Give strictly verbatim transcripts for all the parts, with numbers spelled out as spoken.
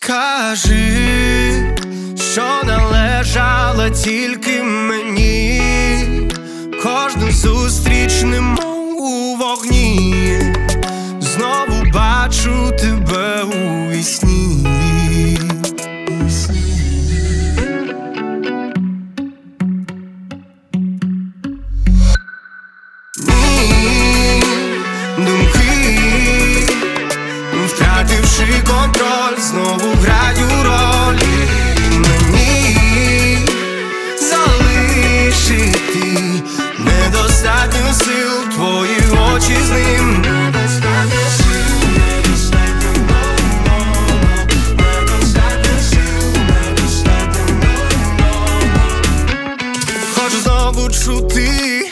Скажи, що належала тільки мені, кожну зустріч немов у вогні, знову бачу тебе у вісні. Ні, думки, втративши контроль, знову граю роль. Мені залишити недостатньо сил, твої очі з ним. Недостатньо сил, недостатньо, недостатньо сил, недостатньо. Хочу знову чути,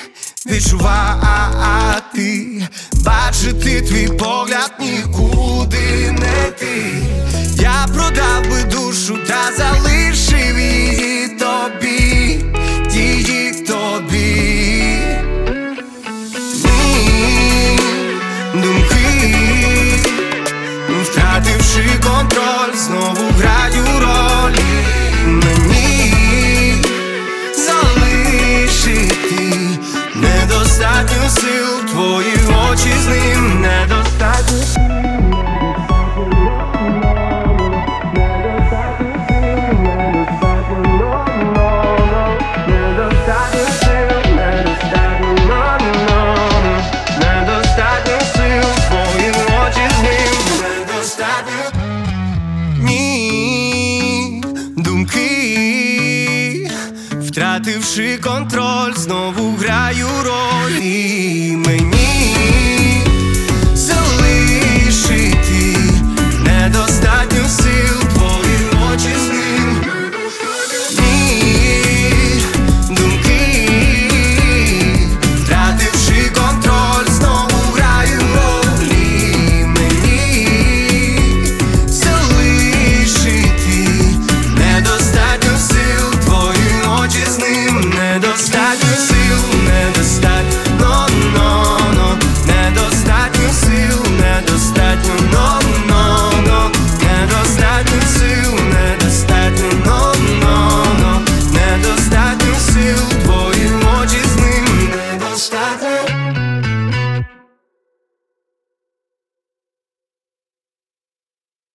відчувати, бачити твій погляд, нікуди не ти. Я продав би душу та залишив її тобі, її тобі. Ні, думки, втративши контроль, знову граю роль. Мені залишити недостатньо сил, твої очі з ним. Недостатньо сил. Ні, думки, втративши контроль, знову граю